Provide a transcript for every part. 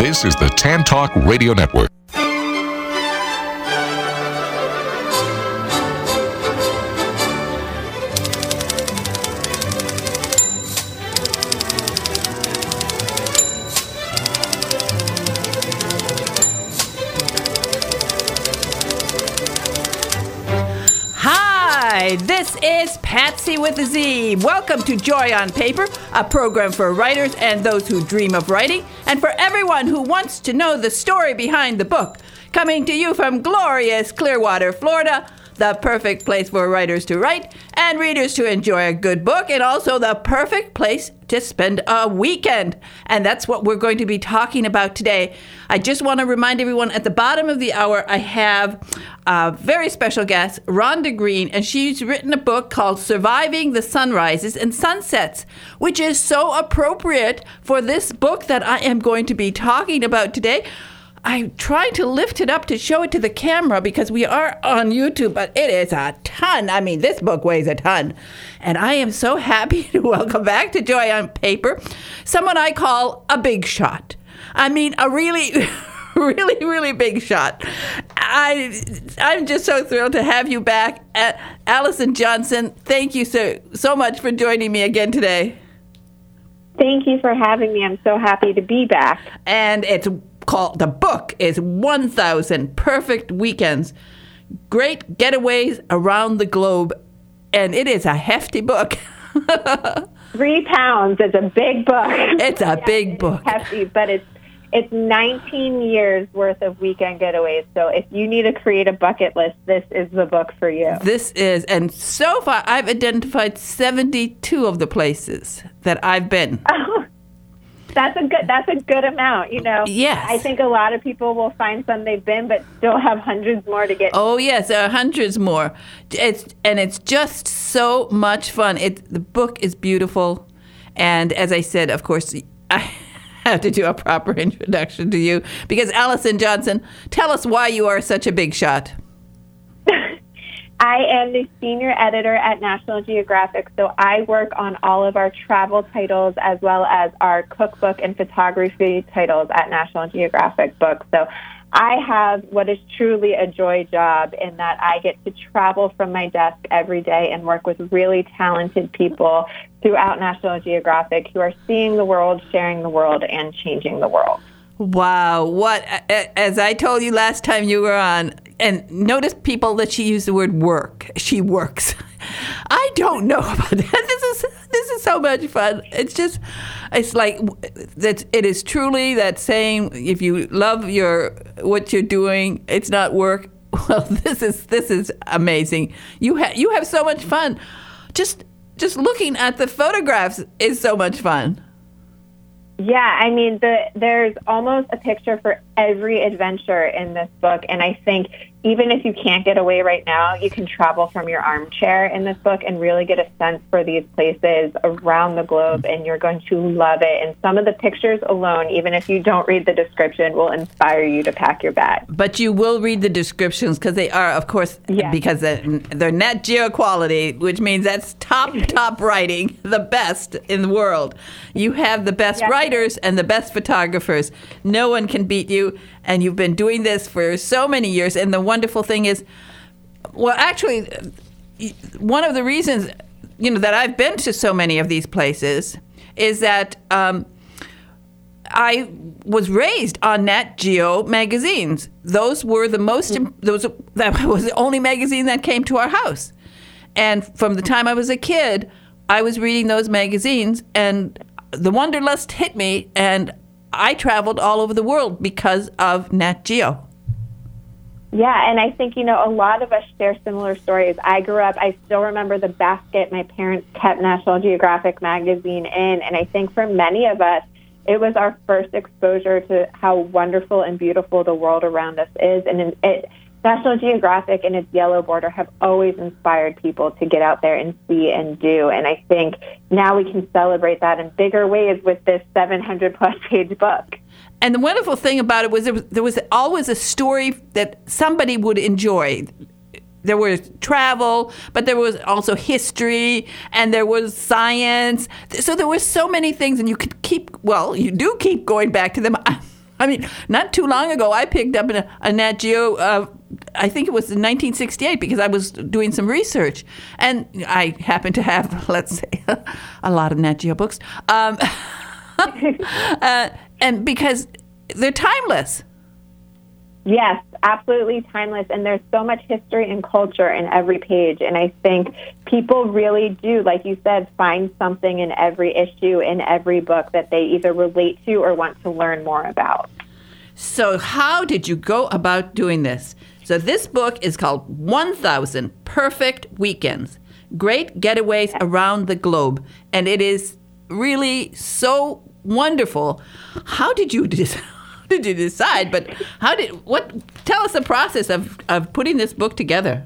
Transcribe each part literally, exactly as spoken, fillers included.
This is the Tan Talk Radio Network. Hi, this is Patsy with a Z. Welcome to Joy on Paper, a program for writers and those who dream of writing, and for everyone who wants to know the story behind the book. Coming to you from glorious Clearwater, Florida, the perfect place for writers to write and readers to enjoy a good book, and also the perfect place to spend a weekend. And that's what we're going to be talking about today. I just want to remind everyone at the bottom of the hour, I have a very special guest, Rhonda Green, and she's written a book called Surviving the Sunrises and Sunsets, which is so appropriate for this book that I am going to be talking about today. I'm trying to lift it up to show it to the camera because we are on YouTube, but it is a ton. I mean, this book weighs a ton. And I am so happy to welcome back to Joy on Paper someone I call a big shot. I mean, a really, really, really big shot. I, I'm just so thrilled to have you back. Uh, Allison Johnson, thank you so, so much for joining me again today. Thank you for having me. I'm so happy to be back. And it's called, the book is one thousand Perfect Weekends, Great Getaways Around the Globe, and it is a hefty book. Three pounds is a big book. It's a yeah, big book. It's hefty, but it's it's nineteen years worth of weekend getaways. So if you need to create a bucket list, this is the book for you. This is, and so far I've identified seventy-two of the places that I've been. Oh, that's a good. That's a good amount. You know. Yes. I think a lot of people will find some they've been, but still have hundreds more to get. Oh yes, there are hundreds more. It's and it's just so much fun. It the book is beautiful, and as I said, of course, I have to do a proper introduction to you because Allison Johnson, tell us why you are such a big shot. I am the senior editor at National Geographic, so I work on all of our travel titles as well as our cookbook and photography titles at National Geographic Books. So I have what is truly a joy job in that I get to travel from my desk every day and work with really talented people throughout National Geographic who are seeing the world, sharing the world, and changing the world. Wow. What, as I told you last time you were on, and notice people that she used the word work. She works. I don't know about that. This is this is so much fun. It's just, it's like, that. It is truly that saying, if you love your what you're doing, it's not work. Well, this is this is amazing. You have you have so much fun. Just just looking at the photographs is so much fun. Yeah, I mean, the, there's almost a picture for every adventure in this book, and I think even if you can't get away right now, you can travel from your armchair in this book and really get a sense for these places around the globe, and you're going to love it. And some of the pictures alone, even if you don't read the description, will inspire you to pack your bag. But you will read the descriptions because they are, of course, yes. because they're, they're Nat Geo quality, which means that's top, top writing, the best in the world. You have the best yes. writers and the best photographers. No one can beat you. And you've been doing this for so many years. And the wonderful thing is, well, actually, one of the reasons, you know, that I've been to so many of these places is that um, I was raised on Nat Geo magazines. Those were the most, those that was the only magazine that came to our house. And from the time I was a kid, I was reading those magazines, and the wanderlust hit me, and I traveled all over the world because of Nat Geo. Yeah, and I think, you know, a lot of us share similar stories. I grew up, I still remember the basket my parents kept National Geographic magazine in, and I think for many of us, it was our first exposure to how wonderful and beautiful the world around us is. And it, National Geographic and its yellow border have always inspired people to get out there and see and do. And I think now we can celebrate that in bigger ways with this seven hundred plus page book. And the wonderful thing about it was there was, there was always a story that somebody would enjoy. There was travel, but there was also history, and there was science. So there were so many things, and you could keep, well, you do keep going back to them. I mean, not too long ago, I picked up a, a Nat Geo, uh, I think it was in nineteen sixty-eight, because I was doing some research. And I happen to have, let's say, a lot of Nat Geo books. Um, uh, and because they're timeless. Yes, absolutely timeless. And there's so much history and culture in every page. And I think people really do, like you said, find something in every issue, in every book that they either relate to or want to learn more about. So how did you go about doing this? So this book is called one thousand Perfect Weekends, Great Getaways Around the Globe. And it is really so wonderful. How did you decide? Did you decide? But how did what? Tell us the process of, of putting this book together.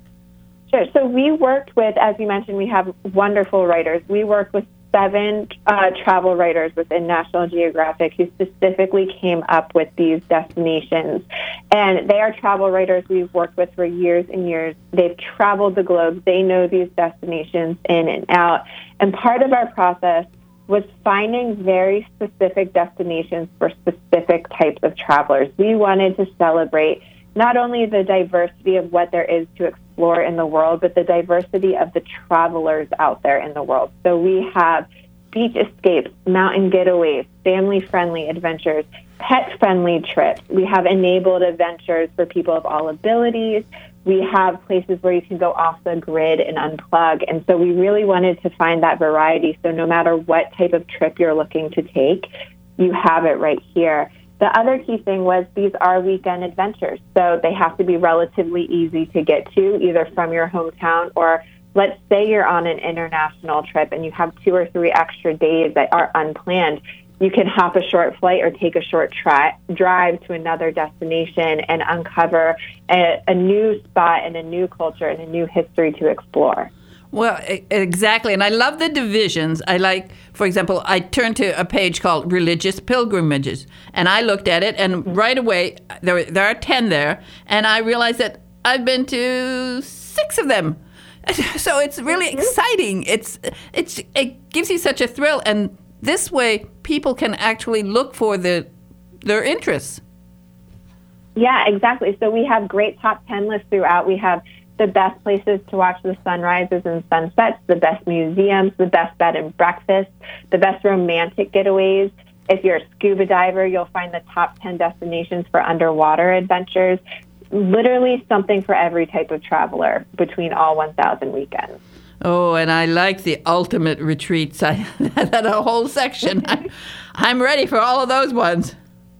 Sure. So we worked with, as you mentioned, we have wonderful writers. We worked with seven uh, travel writers within National Geographic who specifically came up with these destinations. And they are travel writers we've worked with for years and years. They've traveled the globe. They know these destinations in and out. And part of our process was finding very specific destinations for specific types of travelers. We wanted to celebrate not only the diversity of what there is to explore in the world, but the diversity of the travelers out there in the world. So we have beach escapes, mountain getaways, family-friendly adventures, pet-friendly trips. We have enabled adventures for people of all abilities. We have places where you can go off the grid and unplug. And so we really wanted to find that variety. So no matter what type of trip you're looking to take, you have it right here. The other key thing was these are weekend adventures. So they have to be relatively easy to get to, either from your hometown or let's say you're on an international trip and you have two or three extra days that are unplanned. You can hop a short flight or take a short tri- drive to another destination and uncover a, a new spot and a new culture and a new history to explore. Well, exactly. And I love the divisions. I like, for example, I turned to a page called Religious Pilgrimages, and I looked at it, and right away, there, there are ten there, and I realized that I've been to six of them. So it's really exciting. It's it's It gives you such a thrill, and this way, people can actually look for the their interests. Yeah, exactly. So we have great top ten lists throughout. We have the best places to watch the sunrises and sunsets, the best museums, the best bed and breakfast, the best romantic getaways. If you're a scuba diver, you'll find the top ten destinations for underwater adventures. Literally something for every type of traveler between all one thousand weekends. Oh, and I like the ultimate retreats. I that a whole section. I, I'm ready for all of those ones.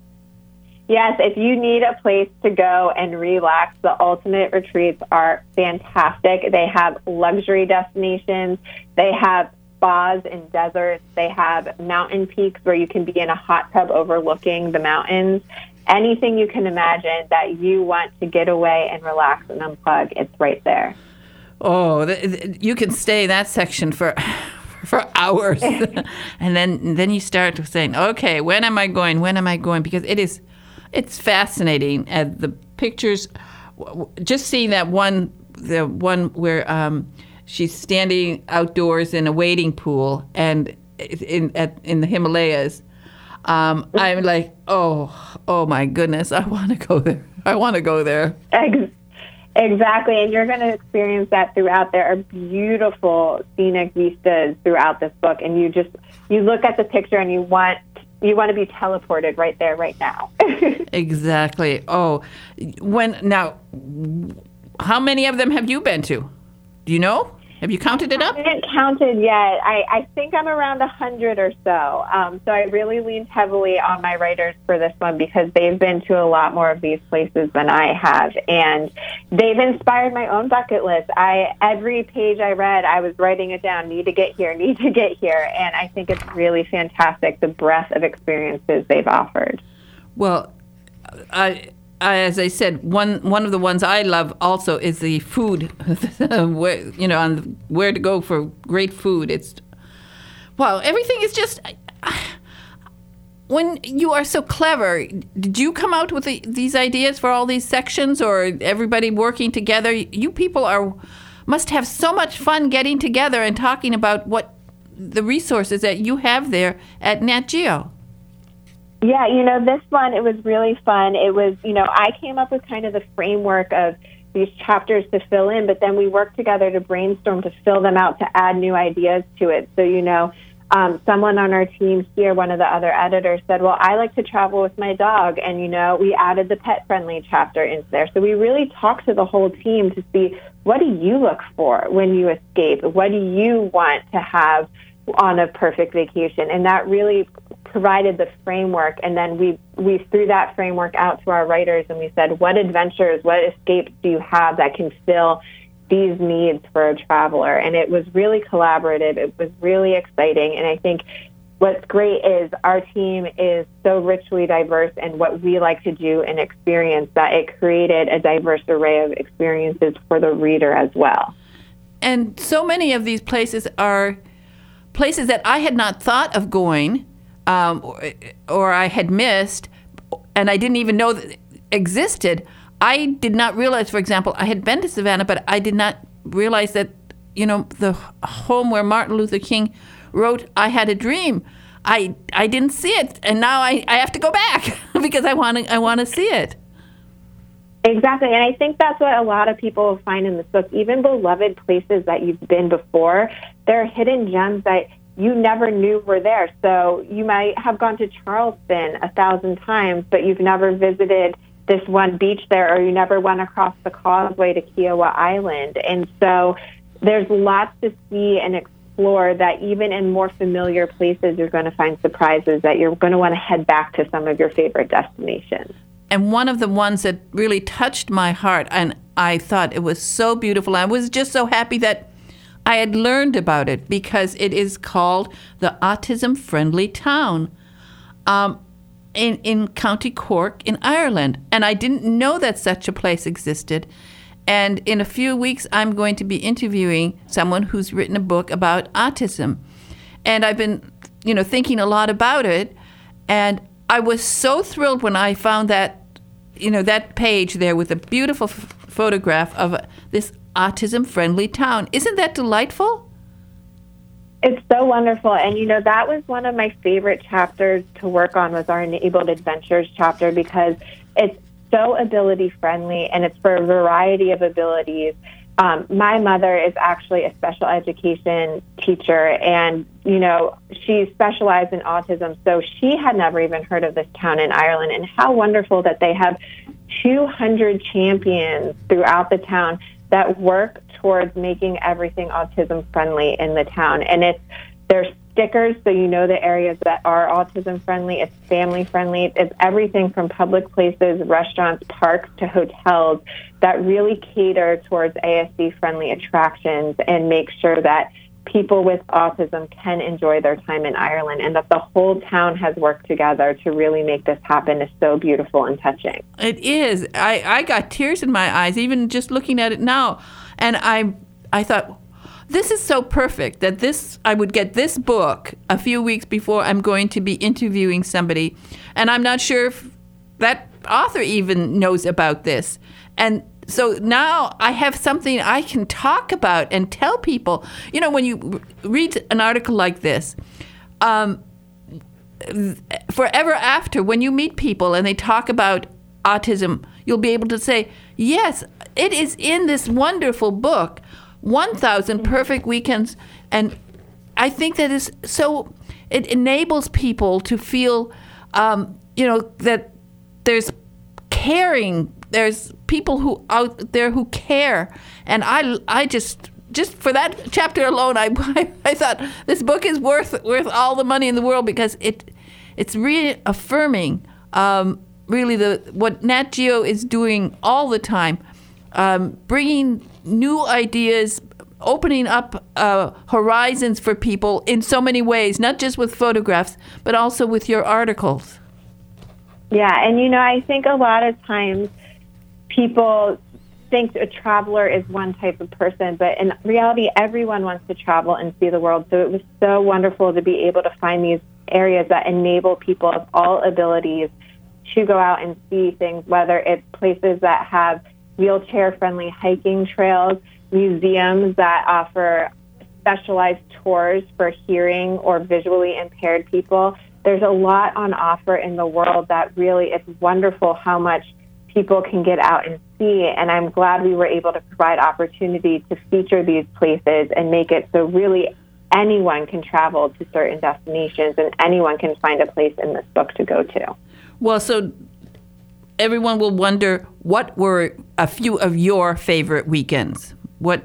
Yes, if you need a place to go and relax, the ultimate retreats are fantastic. They have luxury destinations. They have spas in deserts. They have mountain peaks where you can be in a hot tub overlooking the mountains. Anything you can imagine that you want to get away and relax and unplug, it's right there. Oh, th- th- you can stay in that section for for hours. And then then you start saying, okay, when am I going? When am I going? Because it is, it's fascinating. And the pictures, just seeing that one, the one where um, she's standing outdoors in a wading pool and in at, in the Himalayas, um, I'm like, oh, oh my goodness, I want to go there. I want to go there. Exactly, and you're going to experience that throughout. There are beautiful scenic vistas throughout this book, and you just you look at the picture and you want you want to be teleported right there, right now. Exactly. Oh, when now, how many of them have you been to? Do you know? Have you counted it up? I haven't counted yet. I, I think I'm around a hundred or so. Um, so I really leaned heavily on my writers for this one because they've been to a lot more of these places than I have, and they've inspired my own bucket list. I every page I read, I was writing it down. Need to get here. Need to get here. And I think it's really fantastic the breadth of experiences they've offered. Well, I. Uh, as I said, one one of the ones I love also is the food, where, you know, on where to go for great food. It's, well, everything is just, when you are so clever, did you come out with the, these ideas for all these sections, or everybody working together? You people are must have so much fun getting together and talking about what the resources that you have there at Nat Geo. Yeah, you know, this one, it was really fun. It was, you know, I came up with kind of the framework of these chapters to fill in, but then we worked together to brainstorm to fill them out, to add new ideas to it. So, you know, um, someone on our team here, one of the other editors, said, well, I like to travel with my dog. And, you know, we added the pet-friendly chapter into there. So we really talked to the whole team to see, what do you look for when you escape? What do you want to have on a perfect vacation? And that really provided the framework, and then we we threw that framework out to our writers, and we said, what adventures, what escapes do you have that can fill these needs for a traveler? And it was really collaborative. It was really exciting. And I think what's great is our team is so richly diverse in what we like to do and experience that it created a diverse array of experiences for the reader as well. And so many of these places are places that I had not thought of going, um, or, or I had missed, and I didn't even know that existed. I did not realize, for example, I had been to Savannah, but I did not realize that, you know, the home where Martin Luther King wrote I Had a Dream, I I didn't see it, and now I, I have to go back because I want to I want to see it. Exactly, and I think that's what a lot of people find in this book. Even beloved places that you've been before, there are hidden gems that you never knew were there. So you might have gone to Charleston a thousand times, but you've never visited this one beach there, or you never went across the causeway to Kiowa Island. And so there's lots to see and explore that even in more familiar places, you're going to find surprises that you're going to want to head back to some of your favorite destinations. And one of the ones that really touched my heart, and I thought it was so beautiful, I was just so happy that I had learned about it, because it is called the Autism Friendly Town um, in, in County Cork in Ireland. And I didn't know that such a place existed. And in a few weeks, I'm going to be interviewing someone who's written a book about autism. And I've been, you know, thinking a lot about it. And I was so thrilled when I found that, you know, that page there with a beautiful f- photograph of this autism-friendly town. Isn't that delightful? It's so wonderful. And, you know, that was one of my favorite chapters to work on, was our Enabled Adventures chapter, because it's so ability-friendly, and it's for a variety of abilities. Um, my mother is actually a special education teacher, and, you know, she specialized in autism, so she had never even heard of this town in Ireland. And how wonderful that they have two hundred champions throughout the town that work towards making everything autism-friendly in the town. And it's there's stickers, so you know the areas that are autism-friendly. It's family-friendly. It's everything from public places, restaurants, parks, to hotels that really cater towards A S D-friendly attractions and make sure that people with autism can enjoy their time in Ireland, and that the whole town has worked together to really make this happen is so beautiful and touching. It is. I, I got tears in my eyes, even just looking at it now. And I I thought, this is so perfect that this I would get this book a few weeks before I'm going to be interviewing somebody. And I'm not sure if that author even knows about this. And so now I have something I can talk about and tell people. You know, when you read an article like this, um, forever after, when you meet people and they talk about autism, you'll be able to say, yes, it is in this wonderful book, one thousand Perfect Weekends. And I think that is so, it enables people to feel, um, you know, that there's caring. There's people who out there who care, and I, I just, just for that chapter alone, I, I thought this book is worth worth all the money in the world, because it, it's reaffirming, um, really the what Nat Geo is doing all the time, um, bringing new ideas, opening up uh, horizons for people in so many ways, not just with photographs, but also with your articles. Yeah, and you know, I think a lot of times people think a traveler is one type of person, but in reality, everyone wants to travel and see the world. So it was so wonderful to be able to find these areas that enable people of all abilities to go out and see things, whether it's places that have wheelchair-friendly hiking trails, museums that offer specialized tours for hearing or visually impaired people, there's a lot on offer in the world that really, it's wonderful how much people can get out and see. And I'm glad we were able to provide opportunity to feature these places and make it so really anyone can travel to certain destinations and anyone can find a place in this book to go to. Well, so everyone will wonder, what were a few of your favorite weekends? What?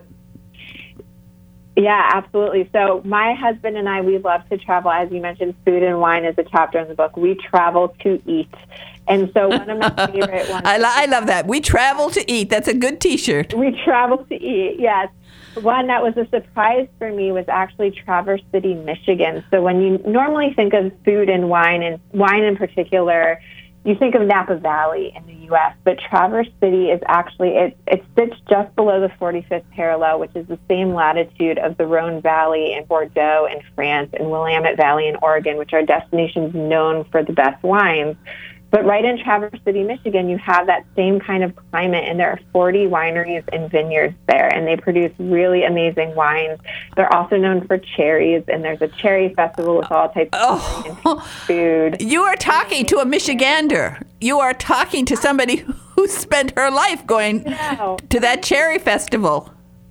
Yeah, absolutely. So my husband and I, we love to travel. As you mentioned, food and wine is a chapter in the book. We travel to eat. And so one of my favorite ones... I, lo- I love that. We travel to eat. That's a good T-shirt. We travel to eat, yes. One that was a surprise for me was actually Traverse City, Michigan. So when you normally think of food and wine, and wine in particular, you think of Napa Valley in the U S, but Traverse City is actually, it, it sits just below the forty-fifth parallel, which is the same latitude of the Rhone Valley in Bordeaux in France and Willamette Valley in Oregon, which are destinations known for the best wines. But right in Traverse City, Michigan, you have that same kind of climate, and there are forty wineries and vineyards there, and they produce really amazing wines. They're also known for cherries, and there's a cherry festival with all types oh, of food. You are talking to a Michigander. You are talking to somebody who spent her life going to that cherry festival.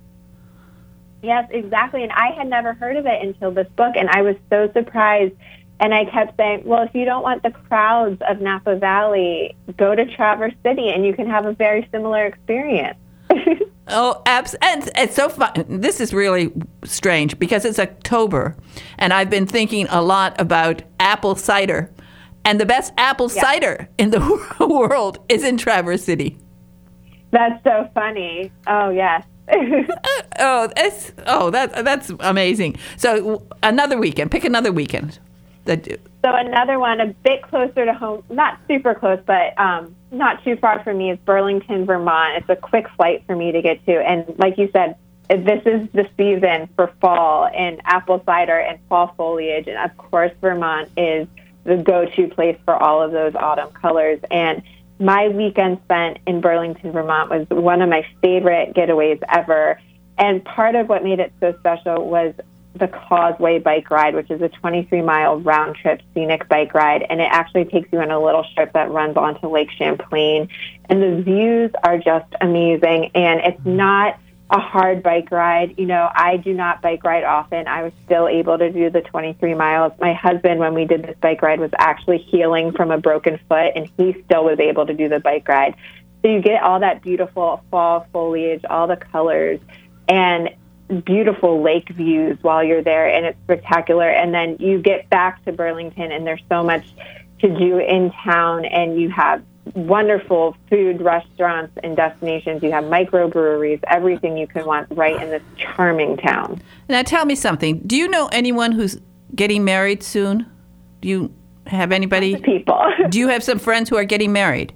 Yes, exactly, and I had never heard of it until this book, and I was so surprised. And I kept saying, well, if you don't want the crowds of Napa Valley, go to Traverse City and you can have a very similar experience. Oh, abs- and it's so fun. This is really strange because it's October and I've been thinking a lot about apple cider. And the best apple yeah. cider in the world is in Traverse City. That's so funny. Oh, yes. oh, it's, oh, that, that's amazing. So another weekend. Pick another weekend. So another one, a bit closer to home, not super close, but um, not too far from me, is Burlington, Vermont. It's a quick flight for me to get to. And like you said, this is the season for fall and apple cider and fall foliage. And of course, Vermont is the go-to place for all of those autumn colors. And my weekend spent in Burlington, Vermont was one of my favorite getaways ever. And part of what made it so special was the Causeway Bike Ride, which is a twenty-three mile round trip scenic bike ride. And it actually takes you on a little strip that runs onto Lake Champlain. And the views are just amazing. And it's not a hard bike ride. You know, I do not bike ride often. I was still able to do the twenty-three miles. My husband, when we did this bike ride, was actually healing from a broken foot, and he still was able to do the bike ride. So you get all that beautiful fall foliage, all the colors, and beautiful lake views while you're there, and it's spectacular. And then you get back to Burlington, and there's so much to do in town, and you have wonderful food, restaurants, and destinations. You have microbreweries, everything you can want right in this charming town. Now tell me something. Do you know anyone who's getting married soon? Do you have anybody? Lots of people. Do you have some friends who are getting married?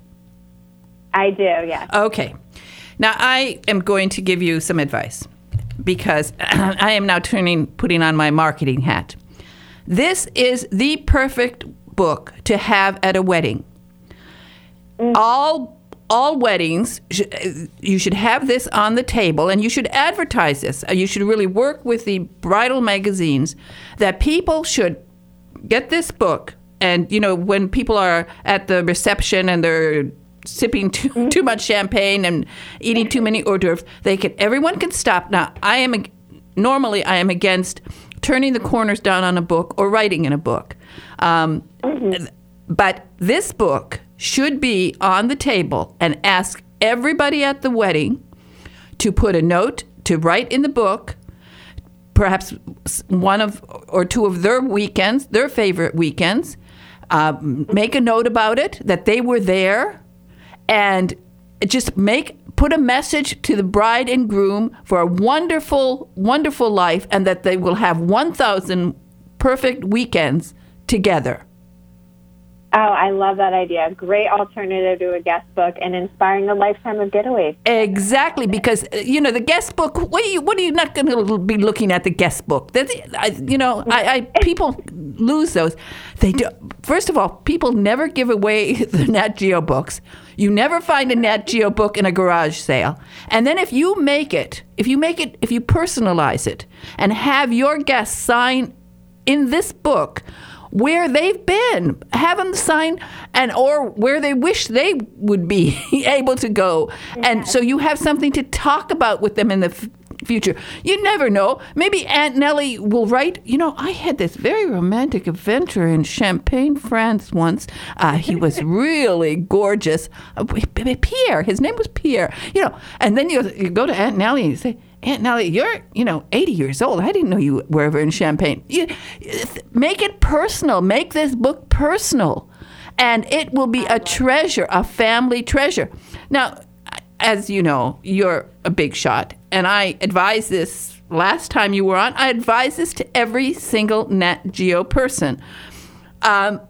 I do, yes. Okay. Now I am going to give you some advice, because I am now turning, putting on my marketing hat. This is the perfect book to have at a wedding. Mm. All all weddings, you should have this on the table, and you should advertise this. You should really work with the bridal magazines that people should get this book. And, you know, when people are at the reception and they're sipping too, too much champagne and eating too many hors d'oeuvres, they can, everyone can stop. Now, I am normally I am against turning the corners down on a book or writing in a book. Um, mm-hmm. But this book should be on the table, and ask everybody at the wedding to put a note, to write in the book, perhaps one of or two of their weekends, their favorite weekends, uh, make a note about it, that they were there. And just make put a message to the bride and groom for a wonderful, wonderful life, and that they will have one thousand perfect weekends together. Oh, I love that idea. Great alternative to a guest book and inspiring a lifetime of getaways. Exactly, because, you know, the guest book, what are you, what are you not going to be looking at the guest book? That's, I, you know, I, I people lose those. They do. First of all, people never give away the Nat Geo books. You never find a Nat Geo book in a garage sale. And then if you make it, if you make it, if you personalize it and have your guests sign in this book where they've been, have them sign, and or where they wish they would be able to go. Yeah. And so you have something to talk about with them in the f- future. You never know. Maybe Aunt Nellie will write, you know, I had this very romantic adventure in Champagne, France once. Uh, he was really gorgeous. Uh, Pierre, his name was Pierre. You know, and then you, you go to Aunt Nellie and you say, Aunt Nellie, you're, you know, eighty years old. I didn't know you were ever in Champagne. You, make it personal. Make this book personal. And it will be a treasure, a family treasure. Now, as you know, you're a big shot. And I advise this last time you were on. I advise this to every single Nat Geo person. Um,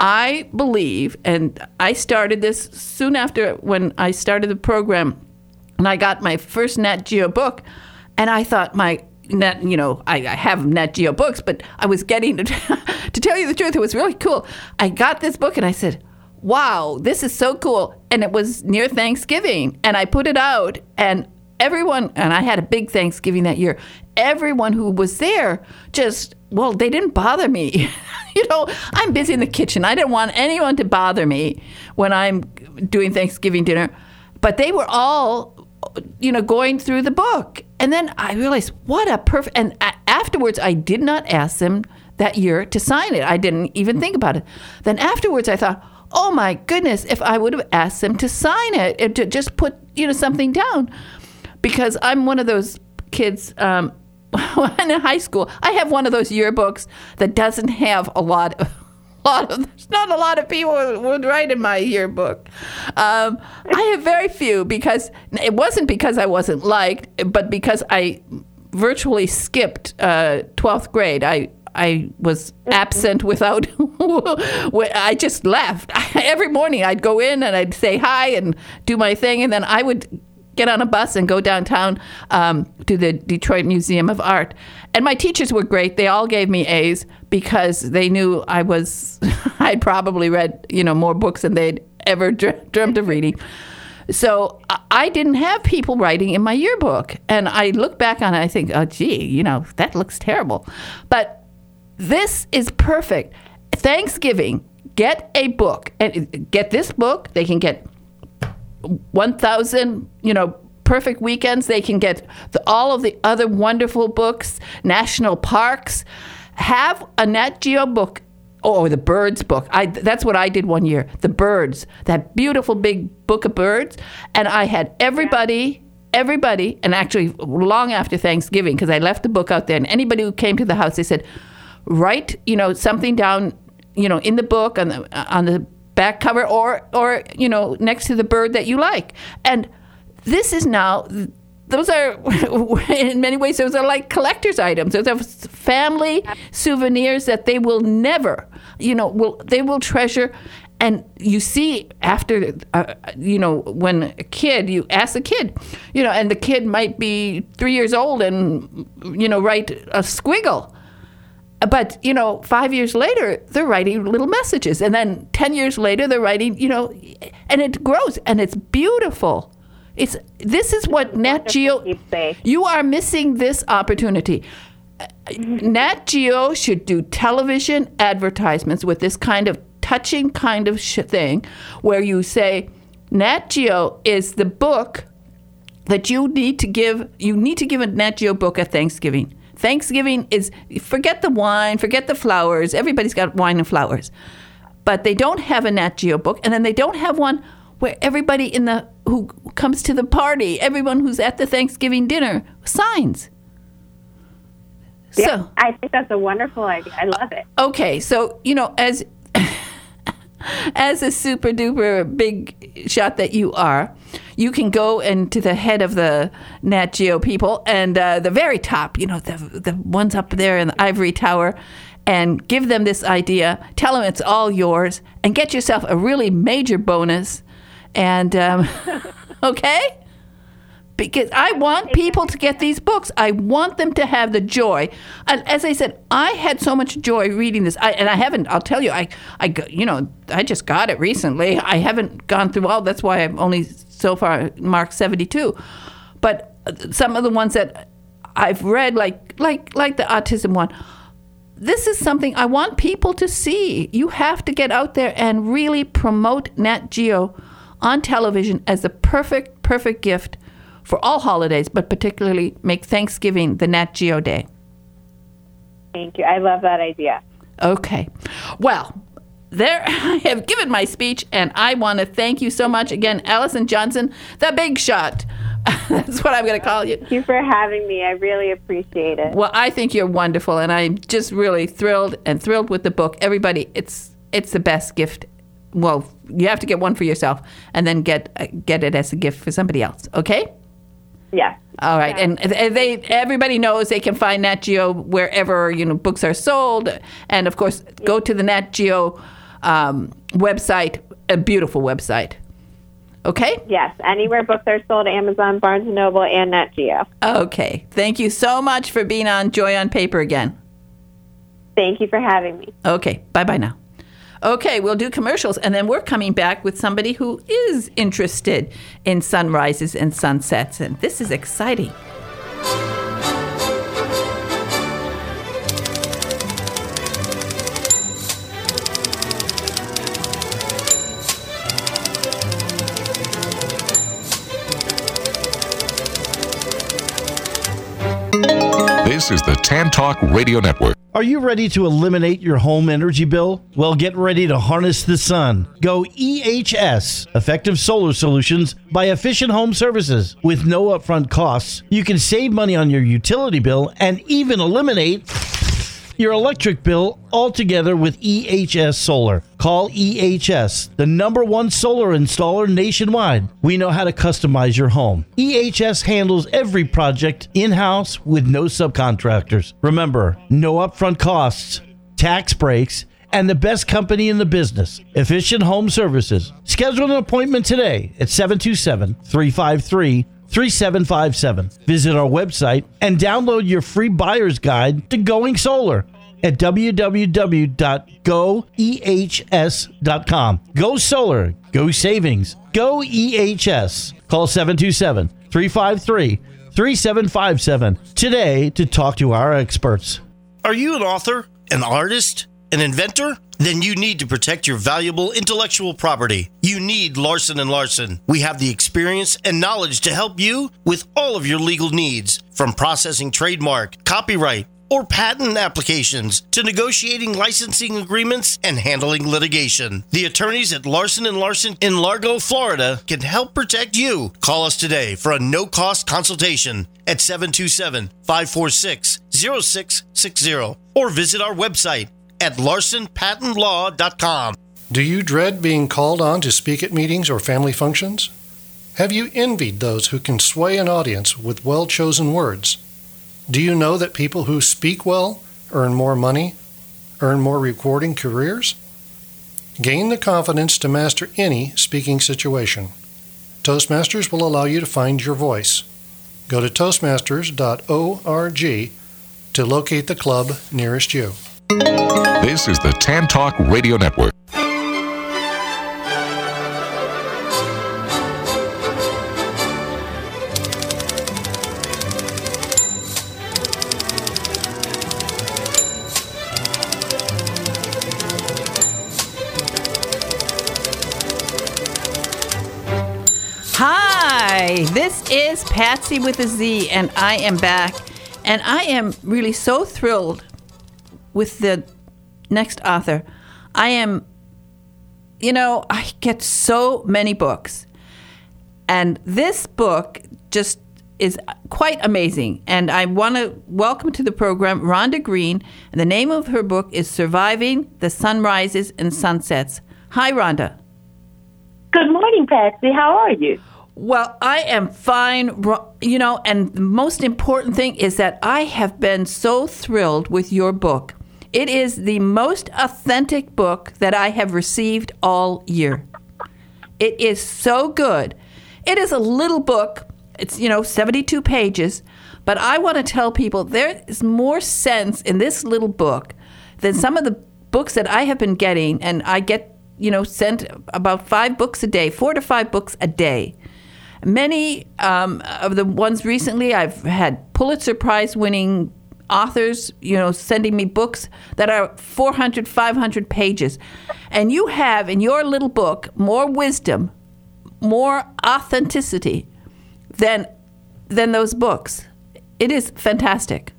I believe, and I started this soon after when I started the program, and I got my first Nat Geo book, and I thought my Nat, you know, I, I have Nat Geo books, but I was getting, to, to tell you the truth, it was really cool. I got this book and I said, wow, this is so cool. And it was near Thanksgiving, and I put it out, and everyone, and I had a big Thanksgiving that year, everyone who was there just, well, they didn't bother me. You know, I'm busy in the kitchen. I didn't want anyone to bother me when I'm doing Thanksgiving dinner. But they were all, you know, going through the book. And then I realized, what a perfect, and afterwards I did not ask them that year to sign it. I didn't even think about it. Then afterwards I thought, oh my goodness, if I would have asked them to sign it and to just put, you know, something down. Because I'm one of those kids, um, in high school, I have one of those yearbooks that doesn't have a lot of, lot of there's not a lot of people who would write in my yearbook. Um, I have very few, because it wasn't because I wasn't liked, but because I virtually skipped uh, twelfth grade. I I was absent without, I just left. Every morning I'd go in and I'd say hi and do my thing, and then I would get on a bus and go downtown um, to the Detroit Museum of Art. And my teachers were great. They all gave me A's because they knew I was, I'd probably read, you know, more books than they'd ever dr- dreamt of reading. So I didn't have people writing in my yearbook. And I look back on it, I think, oh, gee, you know, that looks terrible. But this is perfect. Thanksgiving, get a book. And get this book. They can get one thousand, you know, perfect weekends. They can get the, all of the other wonderful books, national parks. Have a Nat Geo book, or the birds book. I, that's what I did one year. The birds, that beautiful big book of birds. And I had everybody, everybody, and actually long after Thanksgiving, because I left the book out there, and anybody who came to the house, they said, write, you know, something down, you know, in the book on the on the back cover, or, or, you know, next to the bird that you like. And this is now, those are, in many ways, those are like collector's items. Those are family souvenirs that they will never, you know, will they will treasure. And you see after, uh, you know, when a kid, you ask a kid, you know, and the kid might be three years old and, you know, write a squiggle. But, you know, five years later, they're writing little messages. And then ten years later, they're writing, you know, and it grows and it's beautiful. It's This is what Nat Geo, you are missing this opportunity. Nat Geo should do television advertisements with this kind of touching kind of sh- thing where you say, Nat Geo is the book that you need to give, you need to give a Nat Geo book at Thanksgiving. Thanksgiving is, forget the wine, forget the flowers. Everybody's got wine and flowers. But they don't have a Nat Geo book, and then they don't have one where everybody in the who comes to the party, everyone who's at the Thanksgiving dinner, signs. Yeah, so, I think that's a wonderful idea. I love it. Okay, so, you know, as as a super duper big shot that you are, you can go into the head of the Nat Geo people and uh, the very top, you know, the the ones up there in the ivory tower, and give them this idea. Tell them it's all yours, and get yourself a really major bonus. And um, okay, because I want people to get these books. I want them to have the joy. And as I said, I had so much joy reading this. I, and I haven't, I'll tell you, I, I, you know, I just got it recently. I haven't gone through all, that's why I'm only so far marked seventy-two. But some of the ones that I've read, like, like, like the autism one, this is something I want people to see. You have to get out there and really promote Nat Geo on television as the perfect, perfect gift for all holidays, but particularly make Thanksgiving the Nat Geo Day. Thank you. I love that idea. Okay. Well, there I have given my speech, and I want to thank you so much again, Allison Johnson, the big shot. That's what I'm going to call you. Thank you for having me. I really appreciate it. Well, I think you're wonderful, and I'm just really thrilled and thrilled with the book. Everybody, it's it's the best gift. Well, you have to get one for yourself, and then get uh, get it as a gift for somebody else. Okay? Yes. All right, and they everybody knows they can find Nat Geo wherever you know books are sold, and of course, go to the Nat Geo um, website, a beautiful website. Okay? Yes, anywhere books are sold, Amazon, Barnes and Noble, and Nat Geo. Okay. Thank you so much for being on Joy on Paper again. Thank you for having me. Okay. Bye-bye now. Okay, we'll do commercials, and then we're coming back with somebody who is interested in sunrises and sunsets, and this is exciting. This is the Tan Talk Radio Network. Are you ready to eliminate your home energy bill? Well, get ready to harness the sun. Go E H S, Effective Solar Solutions by Efficient Home Services. With no upfront costs, you can save money on your utility bill and even eliminate your electric bill altogether with E H S Solar. Call E H S, the number one solar installer nationwide. We know how to customize your home. E H S handles every project in-house with no subcontractors. Remember, no upfront costs, tax breaks, and the best company in the business, Efficient Home Services. Schedule an appointment today at seven two seven, three five three, three seven five seven. Visit our website and download your free buyer's guide to going solar at w w w dot go e h s dot com. Go solar, go savings, go E H S. Call seven two seven, three five three, three seven five seven today to talk to our experts. Are you an author, an artist, an inventor? Then you need to protect your valuable intellectual property. You need Larson and Larson. We have the experience and knowledge to help you with all of your legal needs, from processing trademark, copyright, or patent applications to negotiating licensing agreements and handling litigation. The attorneys at Larson and Larson in Largo, Florida can help protect you. Call us today for a no-cost consultation at seven two seven, five four six, zero six six zero or visit our website at larson patent law dot com. Do you dread being called on to speak at meetings or family functions? Have you envied those who can sway an audience with well-chosen words? Do you know that people who speak well earn more money, earn more recording careers? Gain the confidence to master any speaking situation. Toastmasters will allow you to find your voice. Go to toastmasters dot org to locate the club nearest you. This is the Tan Talk Radio Network. Hi, this is Patsy with a Z, and I am back. And I am really so thrilled with the next author. I am, you know, I get so many books. And this book just is quite amazing. And I want to welcome to the program Rhonda Green. And the name of her book is Surviving the Sunrises and Sunsets. Hi, Rhonda. Good morning, Patsy. How are you? Well, I am fine, you know, and the most important thing is that I have been so thrilled with your book. It is the most authentic book that I have received all year. It is so good. It is a little book. It's, you know, seventy-two pages. But I want to tell people there is more sense in this little book than some of the books that I have been getting. And I get, you know, sent about five books a day, four to five books a day. Many um, of the ones recently, I've had Pulitzer Prize winning authors, you know, sending me books that are four hundred, five hundred pages. And you have in your little book more wisdom, more authenticity than than those books. It is fantastic.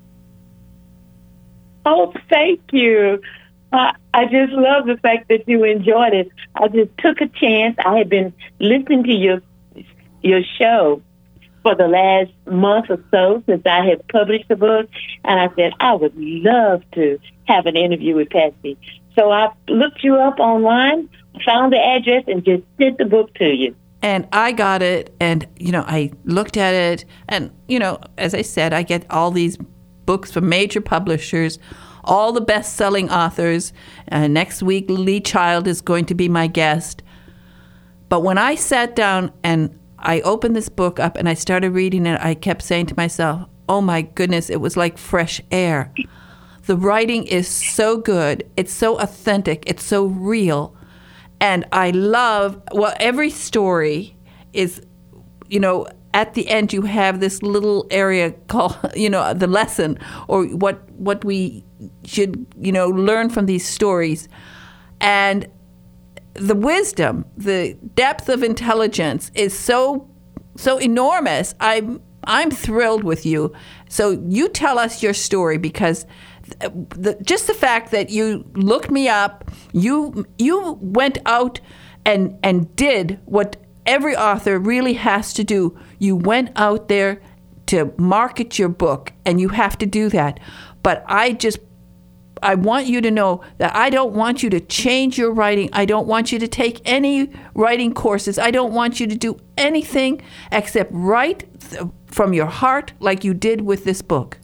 Oh, thank you. Uh, I just love the fact that you enjoyed it. I just took a chance. I had been listening to your your show for the last month or so since I had published the book, and I said I would love to have an interview with Patsy. So I looked you up online, found the address, and just sent the book to you. And I got it, and, you know, I looked at it, and, you know, as I said, I get all these books from major publishers, all the best-selling authors. Uh, next week, Lee Child is going to be my guest. But when I sat down and I opened this book up and I started reading it, I kept saying to myself, oh, my goodness, it was like fresh air. The writing is so good. It's so authentic. It's so real. And I love, well, every story is, you know, at the end you have this little area called, you know, the lesson, or what what we should, you know, learn from these stories. And the wisdom, the depth of intelligence is so so enormous. I'm I'm thrilled with you. So you tell us your story, because the, just the fact that you looked me up, you you went out and and did what every author really has to do. You went out there to market your book, and you have to do that. But I just I want you to know that I don't want you to change your writing. I don't want you to take any writing courses. I don't want you to do anything except write th- from your heart like you did with this book.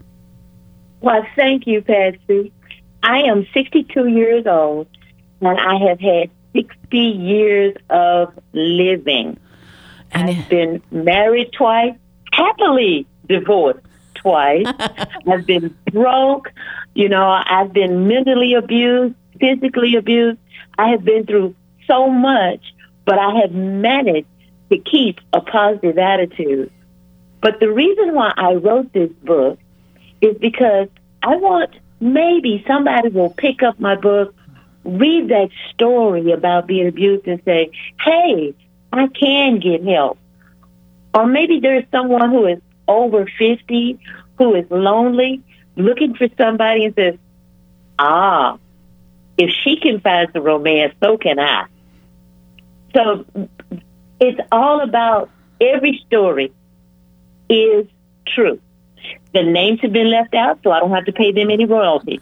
Well, thank you, Patsy. I am sixty-two years old, and I have had sixty years of living. And I've been married twice, happily divorced twice. I've been broke. You know, I've been mentally abused, physically abused. I have been through so much, but I have managed to keep a positive attitude. But the reason why I wrote this book is because I want maybe somebody will pick up my book, read that story about being abused, and say, hey, I can get help. Or maybe there's someone who is over fifty, who is lonely, looking for somebody, and says, ah, if she can find some romance, so can I. So it's all about every story is true. The names have been left out, so I don't have to pay them any royalties.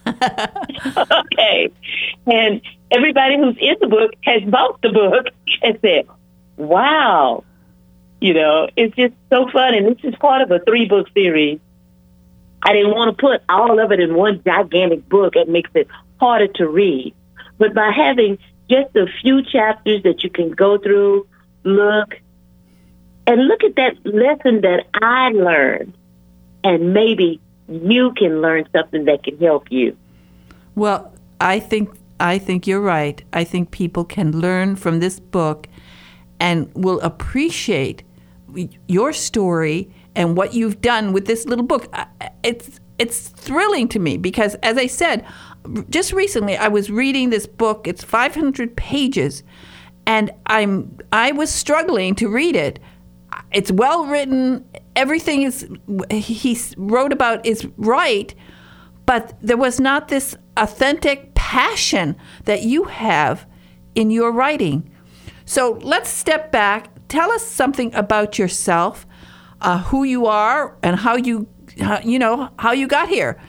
Okay. And everybody who's in the book has bought the book and said, wow. You know, it's just so fun. And this is part of a three-book series. I didn't want to put all of it in one gigantic book. It makes it harder to read. But by having just a few chapters that you can go through, look, and look at that lesson that I learned, and maybe you can learn something that can help you. Well, I think I think you're right. I think people can learn from this book and will appreciate your story and what you've done with this little book. It's it's thrilling to me because, as I said, just recently I was reading this book. It's five hundred pages, and I'm I was struggling to read it. It's well written. Everything is he wrote about is right, but there was not this authentic passion that you have in your writing. So let's step back. Tell us something about yourself, uh, who you are, and how you, how, you know, how you got here.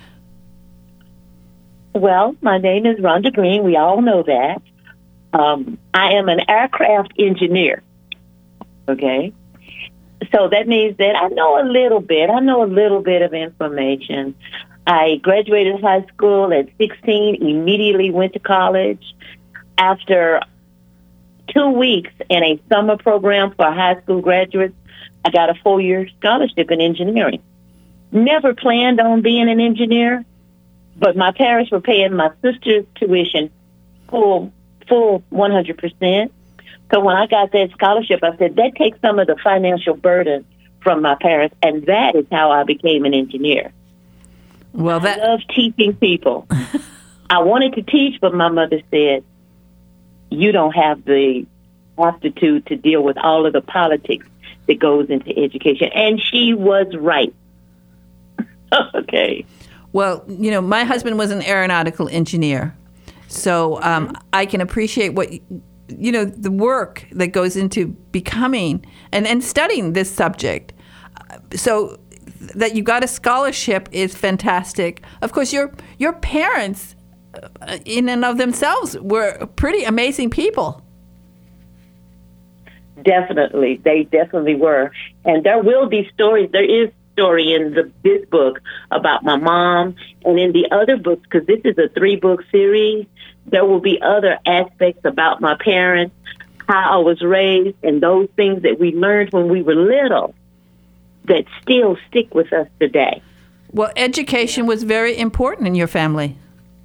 Well, my name is Rhonda Green. We all know that. Um, I am an aircraft engineer. Okay. So that means that I know a little bit. I know a little bit of information. I graduated high school at sixteen, immediately went to college. After two weeks in a summer program for high school graduates, I got a four-year scholarship in engineering. Never planned on being an engineer, but my parents were paying my sister's tuition full, full one hundred percent. So when I got that scholarship, I said, that takes some of the financial burden from my parents, and that is how I became an engineer. Well, that I love teaching people. I wanted to teach, but my mother said, you don't have the aptitude to deal with all of the politics that goes into education. And she was right. Okay. Well, you know, my husband was an aeronautical engineer, so um, I can appreciate what, you know, the work that goes into becoming and, and studying this subject. So that you got a scholarship is fantastic. Of course, your your parents, uh, in and of themselves, were pretty amazing people. Definitely. They definitely were. And there will be stories. There is story in the, this book about my mom, and in the other books, because this is a three-book series, there will be other aspects about my parents, how I was raised, and those things that we learned when we were little that still stick with us today. Well, education was very important in your family.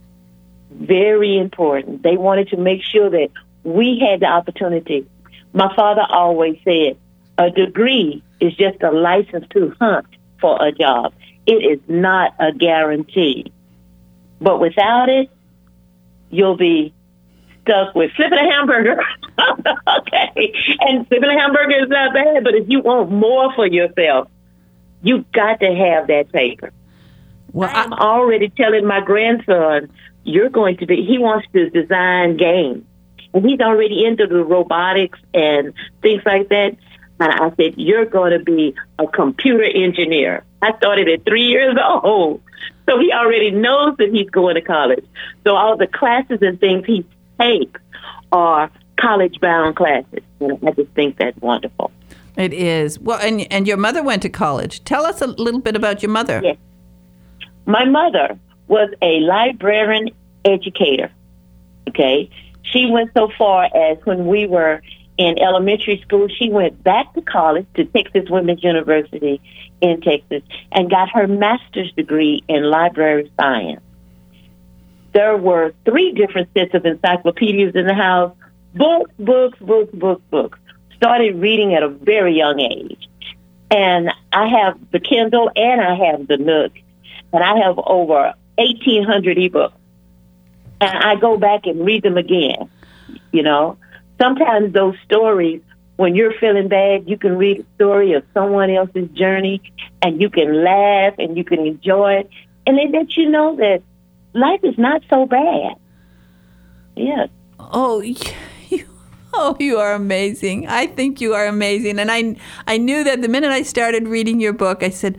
Very important. They wanted to make sure that we had the opportunity. My father always said, a degree is just a license to hunt for a job. It is not a guarantee. But without it, you'll be stuck with flipping a hamburger. Okay. And flipping a hamburger is not bad, but if you want more for yourself, you've got to have that paper. Well, I'm I, already telling my grandson, you're going to be, he wants to design games. And he's already into the robotics and things like that. And I said, you're going to be a computer engineer. I started at three years old. So he already knows that he's going to college. So all the classes and things he takes are college-bound classes. And I just think that's wonderful. it is. Well, and and your mother went to college. Tell us a little bit about your mother. Yes. My mother was a librarian educator. Okay. She went so far as when we were in elementary school, she went back to college to Texas Women's University in Texas and got her master's degree in library science. There were three different sets of encyclopedias in the house. Books, books, books, books, books. Started reading at a very young age. And I have the Kindle and I have the Nook. And I have over eighteen hundred ebooks. And I go back and read them again, you know. Sometimes those stories, when you're feeling bad, you can read a story of someone else's journey, and you can laugh and you can enjoy it. And they let you know that life is not so bad. Yes. Oh, you, oh, you are amazing. I think you are amazing. And I, I knew that the minute I started reading your book, I said,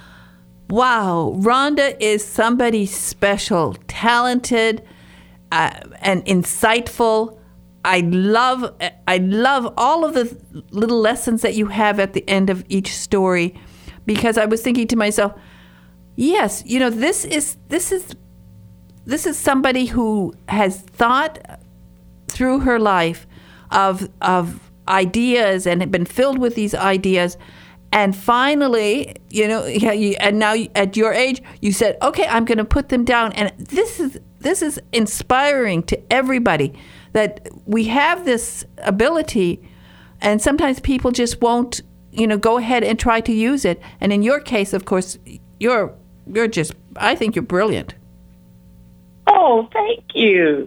wow, Rhonda is somebody special, talented, uh, and insightful. I love I love all of the little lessons that you have at the end of each story, because I was thinking to myself, yes, you know, this is this is this is somebody who has thought through her life of of ideas and had been filled with these ideas, and finally, you know, and now at your age, you said, okay, I'm going to put them down, and this is this is inspiring to everybody. That we have this ability, and sometimes people just won't, you know, go ahead and try to use it. And in your case, of course, you're you're just, I think you're brilliant. Oh, thank you.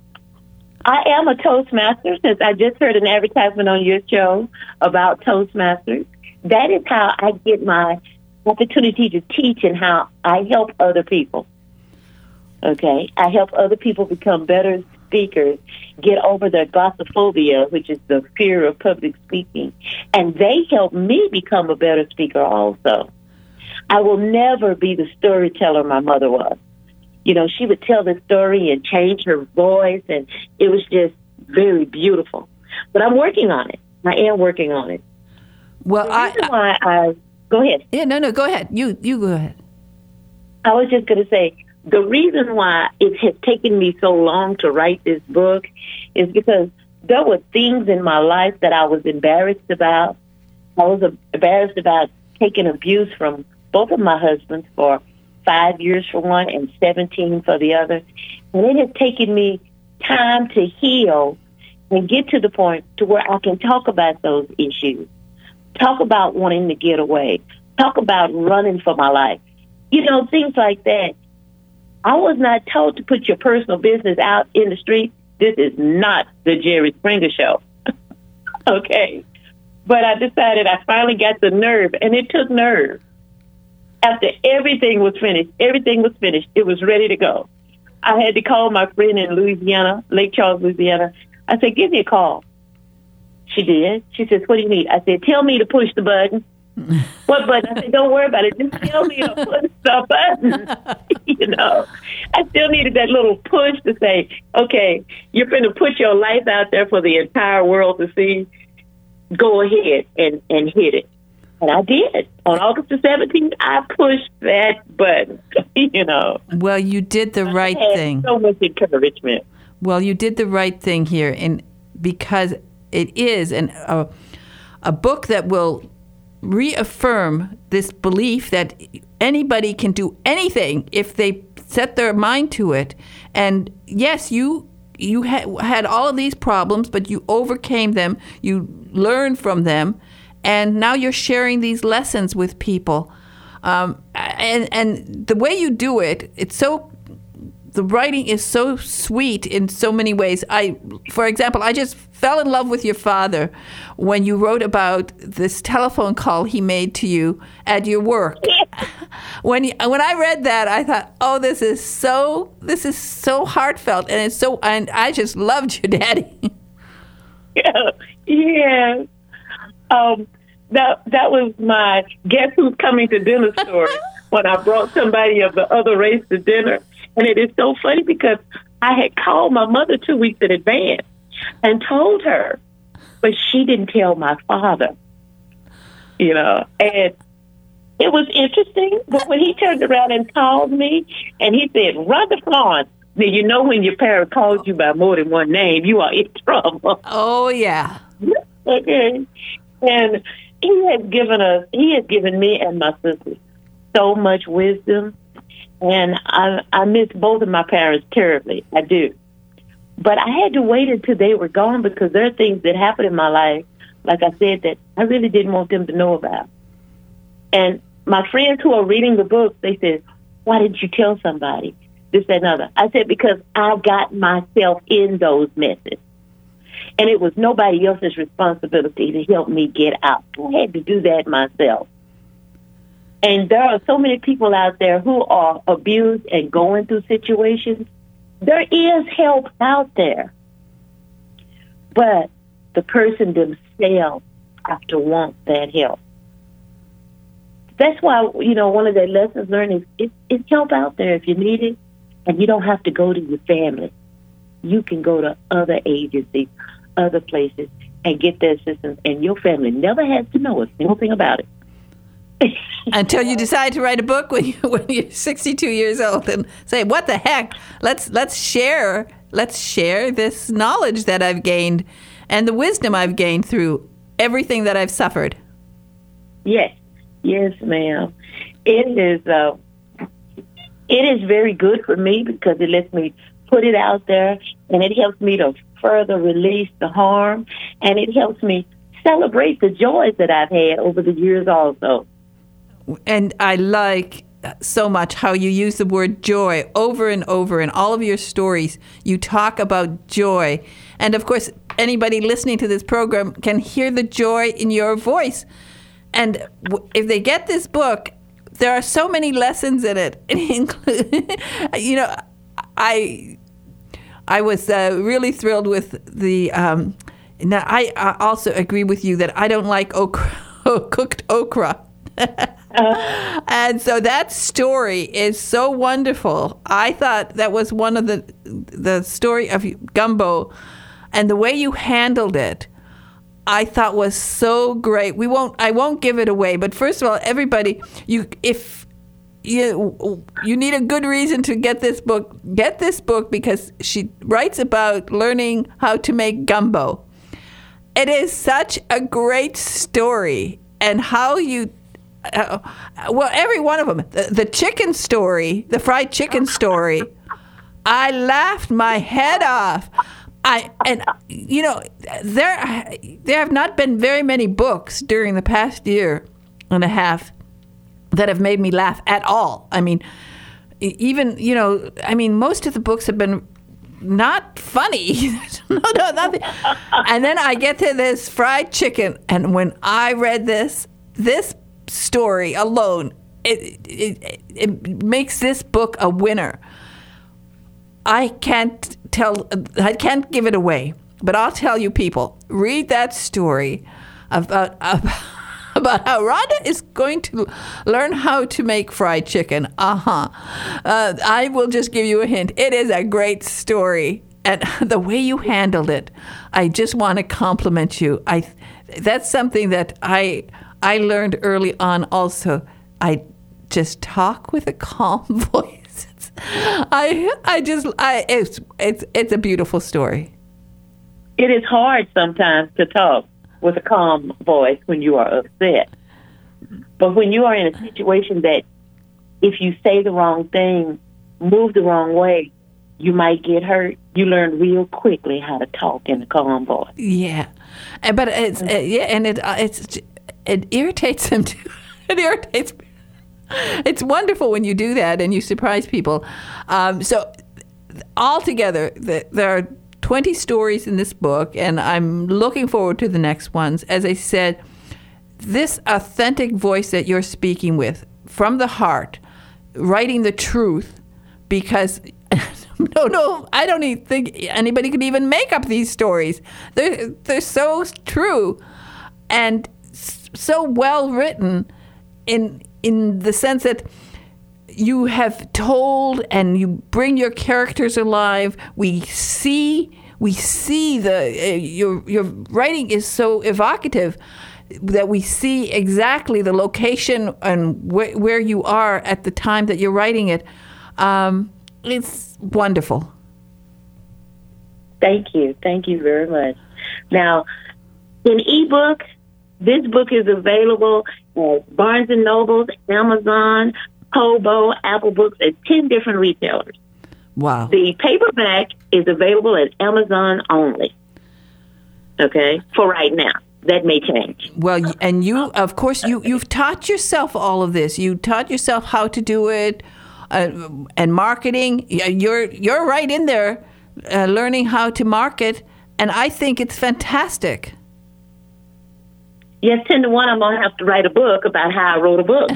I am a Toastmaster, since I just heard an advertisement on your show about Toastmasters. That is how I get my opportunity to teach and how I help other people. Okay? I help other people become better speakers, get over their glossophobia, which is the fear of public speaking, and they help me become a better speaker also. I will never be the storyteller my mother was. You know, she would tell the story and change her voice, and it was just very beautiful. But I'm working on it. I am working on it. Well, the I, reason why I go ahead. Yeah, no, no, go ahead. You, you go ahead. I was just going to say, the reason why it has taken me so long to write this book is because there were things in my life that I was embarrassed about. I was embarrassed about taking abuse from both of my husbands for five years for one and seventeen for the other. And it has taken me time to heal and get to the point to where I can talk about those issues, talk about wanting to get away, talk about running for my life. You know, things like that. I was not told to put your personal business out in the street. This is not the Jerry Springer Show. Okay. But I decided I finally got the nerve, and it took nerve. After everything was finished, everything was finished. It was ready to go. I had to call my friend in Louisiana, Lake Charles, Louisiana. I said, give me a call. She did. She says, what do you need? I said, tell me to push the button. What button? I said, don't worry about it. Just tell me to push the button. You know, I still needed that little push to say, okay, you're going to put your life out there for the entire world to see. Go ahead and, and hit it. And I did. On August the seventeenth, I pushed that button, you know. Well, you did the right I had thing. So much encouragement. Well, you did the right thing here, and because it is an, a, a book that will reaffirm this belief that anybody can do anything if they set their mind to it. And yes, you you ha- had all of these problems, but you overcame them. You learned from them, and now you're sharing these lessons with people. Um, and and the way you do it, it's so. The writing is so sweet in so many ways. I, for example, I just fell in love with your father when you wrote about this telephone call he made to you at your work. When you, when I read that, I thought, "Oh, this is so this is so heartfelt," and it's so. And I just loved your daddy. Yeah, yeah. Um, that that was my guess who's coming to dinner story when I brought somebody of the other race to dinner. And it is so funny because I had called my mother two weeks in advance and told her, but she didn't tell my father, you know. And it was interesting. But when he turned around and called me and he said, Rhonda Florence, now, you know when your parent calls you by more than one name, you are in trouble. Oh, yeah. Okay. And he has given us, he has given me and my sisters so much wisdom. And I, I miss both of my parents terribly. I do. But I had to wait until they were gone because there are things that happened in my life, like I said, that I really didn't want them to know about. And my friends who are reading the book, they said, why didn't you tell somebody? This, that, and other. I said, because I got myself in those messes. And it was nobody else's responsibility to help me get out. I had to do that myself. And there are so many people out there who are abused and going through situations. There is help out there. But the person themselves have to want that help. That's why, you know, one of the lessons learned is it's, it's help out there if you need it. And you don't have to go to your family. You can go to other agencies, other places, and get their assistance. And your family never has to know a single thing about it. Until you decide to write a book when you when you're sixty-two years old and say, "What the heck? Let's let's share let's share this knowledge that I've gained and the wisdom I've gained through everything that I've suffered." Yes, yes, ma'am. It is. Uh, it is very good for me because it lets me put it out there, and it helps me to further release the harm, and it helps me celebrate the joys that I've had over the years also. And I like so much how you use the word joy over and over in all of your stories. You talk about joy. And of course, anybody listening to this program can hear the joy in your voice. And if they get this book, there are so many lessons in it. You know, I I was uh, really thrilled with the... Um, now, I, I also agree with you that I don't like okra, cooked okra. Uh, and so that story is so wonderful. I thought that was one of the the story of gumbo, and the way you handled it, I thought was so great. We won't. I won't give it away. But first of all, everybody, you if you you need a good reason to get this book, get this book because she writes about learning how to make gumbo. It is such a great story, and how you. Uh, well, every one of them. The, the chicken story, the fried chicken story, I laughed my head off. I and you know there there have not been very many books during the past year and a half that have made me laugh at all. I mean, e- even, you know, I mean, most of the books have been not funny. no, no, nothing. And then I get to this fried chicken, and when I read this, this story alone, it it, it makes this book a winner. I can't tell, I can't give it away, but I'll tell you, people, read that story about about how Rhonda is going to learn how to make fried chicken. Uh-huh. Uh, I will just give you a hint. It is a great story, and the way you handled it, I just want to compliment you. I that's something that I I learned early on also. I just talk with a calm voice. I I just I it's it's it's a beautiful story. It is hard sometimes to talk with a calm voice when you are upset. But when you are in a situation that if you say the wrong thing, move the wrong way, you might get hurt, you learn real quickly how to talk in a calm voice. Yeah. And- But it's uh, yeah, and it uh, it's it irritates him too. It irritates me. It's wonderful when you do that and you surprise people. Um, so altogether, the, there are twenty stories in this book, and I'm looking forward to the next ones. As I said, this authentic voice that you're speaking with, from the heart, writing the truth, because no, no, I don't even think anybody could even make up these stories. They're, they're so true and so well written in in the sense that you have told and you bring your characters alive. We see, we see the uh, your your writing is so evocative that we see exactly the location and wh- where you are at the time that you're writing it. Um, it's wonderful. Thank you. Thank you very much. Now, in ebook, this book is available at Barnes and Noble, Amazon, Kobo, Apple Books, at ten different retailers. Wow. The paperback is available at Amazon only. Okay? For right now. That may change. Well, and you, of course, you, you've taught yourself all of this. You taught yourself how to do it, uh, and marketing. You're, you're right in there uh, learning how to market, and I think it's fantastic. Yes, ten to one, I'm going to have to write a book about how I wrote a book.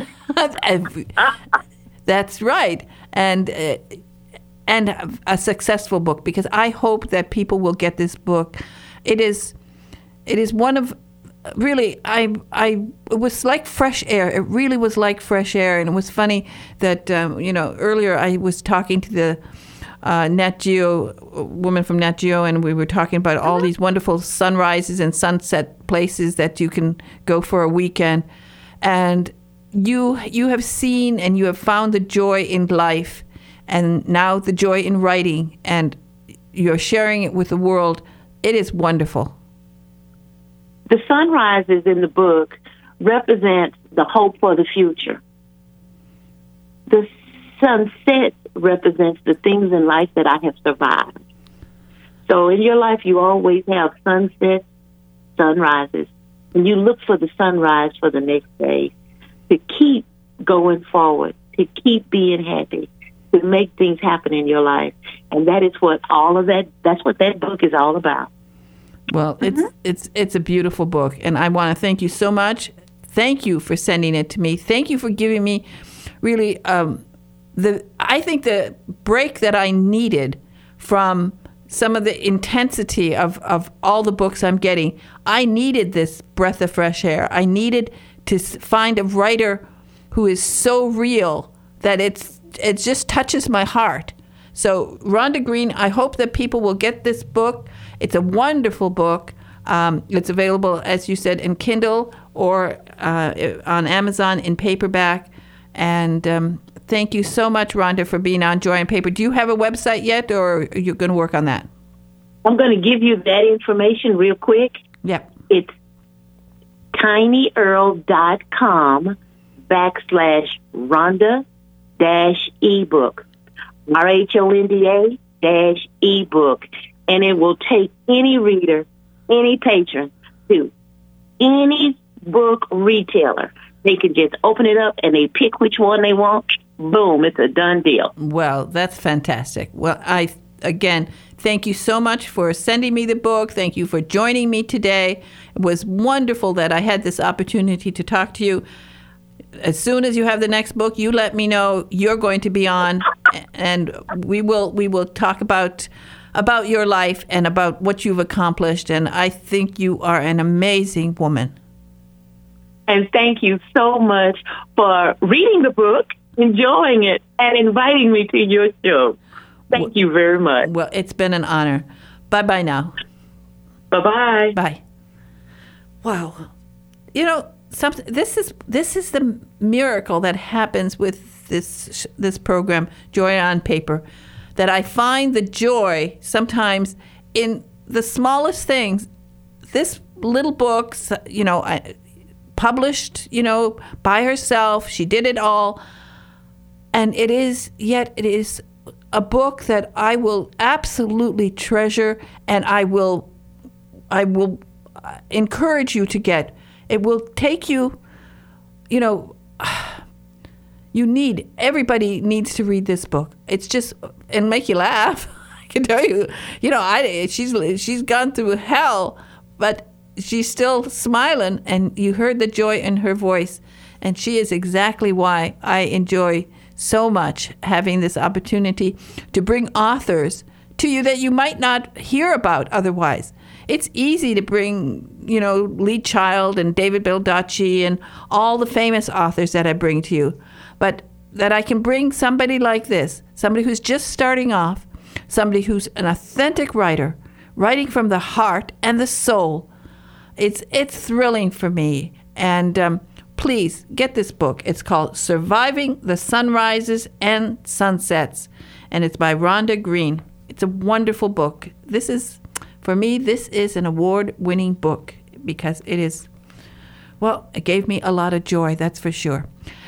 That's right. And uh, and a successful book, because I hope that people will get this book. It is it is one of, really, I I it was like fresh air. It really was like fresh air. And it was funny that, um, you know, earlier I was talking to the Uh, Nat Geo, woman from Nat Geo, and we were talking about all these wonderful sunrises and sunset places that you can go for a weekend. And you you have seen and you have found the joy in life, and now the joy in writing, and you're sharing it with the world. It is wonderful. The sunrises in the book represent the hope for the future. The sunset represents the things in life that I have survived. So in your life, you always have sunsets, sunrises, and you look for the sunrise for the next day to keep going forward, to keep being happy, to make things happen in your life. And that is what all of that, that's what that book is all about. Well, it's mm-hmm. it's it's a beautiful book, and I want to thank you so much. Thank you for sending it to me. Thank you for giving me really um, the I think the break that I needed from some of the intensity of, of all the books I'm getting. I needed this breath of fresh air. I needed to find a writer who is so real that it's it just touches my heart. So, Rhonda Green, I hope that people will get this book. It's a wonderful book. Um, it's available, as you said, in Kindle or uh, on Amazon in paperback. And um, thank you so much, Rhonda, for being on Joy on Paper. Do you have a website yet, or are you going to work on that? I'm going to give you that information real quick. Yeah. It's tinyurl.com backslash Rhonda dash ebook. R H O N D A dash ebook. And it will take any reader, any patron, to any book retailer. They can just open it up and they pick which one they want. Boom, it's a done deal. Well, that's fantastic. Well, I, again, thank you so much for sending me the book. Thank you for joining me today. It was wonderful that I had this opportunity to talk to you. As soon as you have the next book, you let me know. You're going to be on, and we will we will talk about about your life and about what you've accomplished. And I think you are an amazing woman. And thank you so much for reading the book, enjoying it, and inviting me to your show. Thank well, you very much. Well, it's been an honor. Bye-bye now. Bye-bye. Bye. Wow. You know, something. This is this is the miracle that happens with this this program, Joy on Paper, that I find the joy sometimes in the smallest things. This little book, you know, I, published, you know, by herself. She did it all. And it is, yet it is a book that I will absolutely treasure, and I will, I will encourage you to get. It will take you, you know, you need, everybody needs to read this book. It's just, and make you laugh. I can tell you, you know, I she's she's gone through hell, but she's still smiling, and you heard the joy in her voice, and she is exactly why I enjoy so much having this opportunity to bring authors to you that you might not hear about otherwise. It's easy to bring, you know, Lee Child and David Baldacci and all the famous authors that I bring to you, but that I can bring somebody like this, somebody who's just starting off, somebody who's an authentic writer, writing from the heart and the soul. It's it's thrilling for me. And um, please get this book. It's called Surviving the Sunrises and Sunsets, and it's by Rhonda Green. It's a wonderful book. This is, for me, this is an award-winning book because it is, well, it gave me a lot of joy, that's for sure.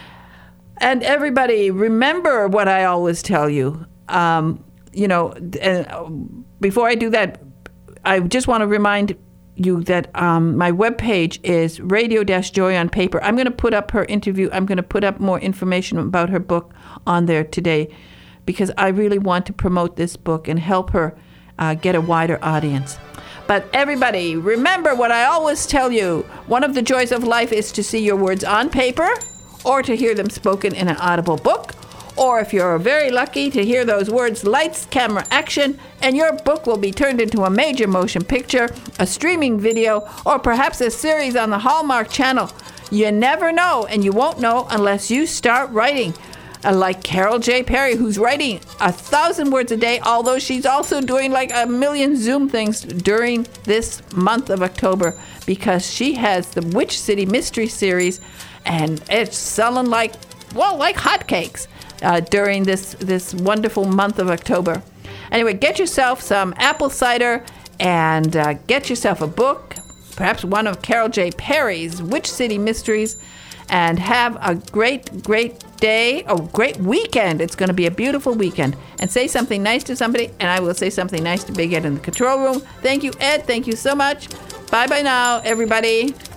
And everybody, remember what I always tell you. Um, you know, and before I do that, I just want to remind you that um, my webpage is radio dash joy on paper. I'm going to put up her interview. I'm going to put up more information about her book on there today because I really want to promote this book and help her uh, get a wider audience. But everybody, remember what I always tell you. One of the joys of life is to see your words on paper or to hear them spoken in an audible book, or if you're very lucky to hear those words, lights, camera, action, and your book will be turned into a major motion picture, a streaming video, or perhaps a series on the Hallmark Channel. You never know, and you won't know unless you start writing. Uh, like Carol J. Perry, who's writing a thousand words a day, although she's also doing like a million Zoom things during this month of October because she has the Witch City Mystery Series, and it's selling like, well, like hotcakes. Uh, during this, this wonderful month of October. Anyway, get yourself some apple cider and uh, get yourself a book, perhaps one of Carol J. Perry's Witch City Mysteries, and have a great, great day, a great weekend. It's going to be a beautiful weekend. And say something nice to somebody, and I will say something nice to Big Ed in the control room. Thank you, Ed. Thank you so much. Bye-bye now, everybody.